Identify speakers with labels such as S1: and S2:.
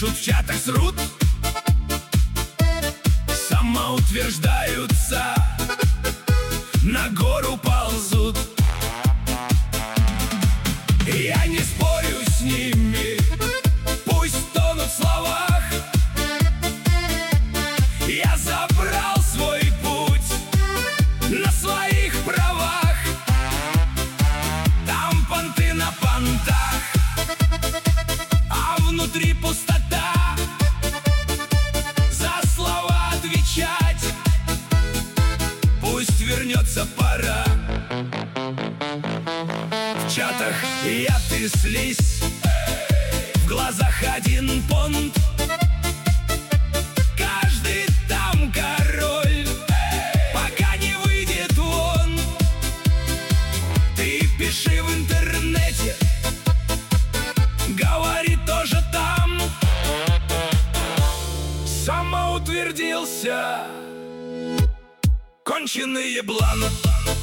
S1: Пишут в чатах, срут, самоутверждаются, на гору ползут. Я не спорю с ними, пусть тонут в словах. Я забрал свой путь на своих правах. Там понты на понтах, а внутри пустота. За слова отвечать пусть вернется пора. В чатах я тряслись, в глазах один понт. Каждый там король, пока не выйдет вон. Ты пиши в интернете, говори тоже там. Самоутвердился конченый еблан.